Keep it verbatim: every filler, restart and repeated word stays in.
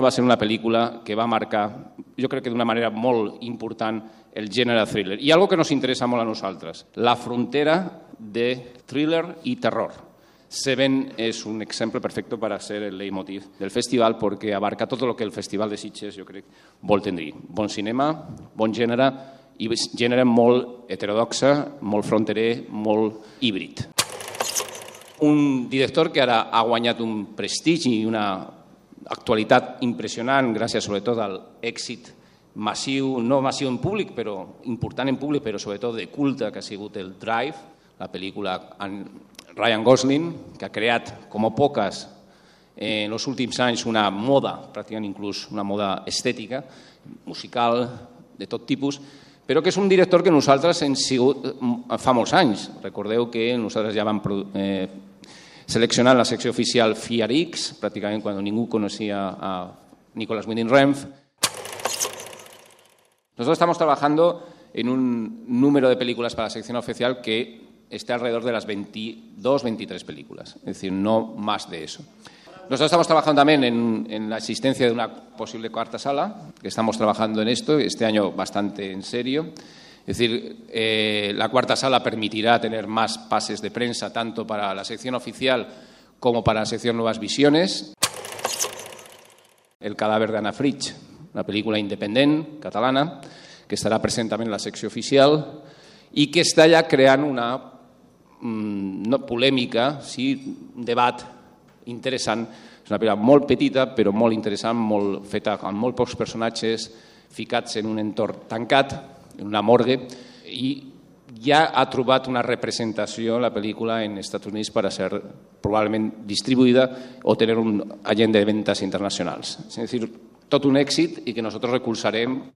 va ser una pel·lícula que va marcar, jo crec que d'una manera molt important, el gènere thriller. I algo que nos interessa molt a nosaltres, la frontera de thriller y terror. Seven es un ejemplo perfecto para ser el leitmotiv del festival porque abarca todo lo que el Festival de Sitges, jo crec, vol tenir. Bon cinema, bon gènere i gènere molt heterodoxa, molt fronterer, molt híbrid. Un director que ara ha guanyat un prestigi i una actualitat impressionant gràcies sobretot al èxit massiu, no massiu en públic, però important en públic, però sobretot de culte, que ha sigut el Drive, la pel·lícula amb Ryan Gosling, que ha creat, com poques, en els últims anys una moda, pràcticament inclús una moda estètica, musical, de tot tipus, però que és un director que nosaltres hem sigut fa molts anys. Recordeu que nosaltres ja vam eh, seleccionar la secció oficial F I A R X, pràcticament quan ningú coneixia a Nicolas Winding Refn. Nosotros estamos trabajando en un número de películas para la sección oficial que esté alrededor de las veintidós, veintitrés películas, es decir, no más de eso. Nosotros estamos trabajando también en, en la existencia de una posible cuarta sala, que estamos trabajando en esto, este año bastante en serio. Es decir, eh, la cuarta sala permitirá tener más pases de prensa, tanto para la sección oficial como para la sección Nuevas Visiones. El cadáver de Anna Fritsch, una pel·lícula independent, catalana, que estarà present també en la secció oficial i que està ja creant una no, polèmica, sí, un debat interessant. És una pel·lícula molt petita, però molt interessant, molt feta amb molt pocs personatges, ficats en un entorn tancat, en una morgue, i ja ha trobat una representació la pel·lícula en Estats Units per a ser probablement distribuïda o tenir un agent de ventas internacionals. És a dir, tot un èxit i que nosaltres recolzarem.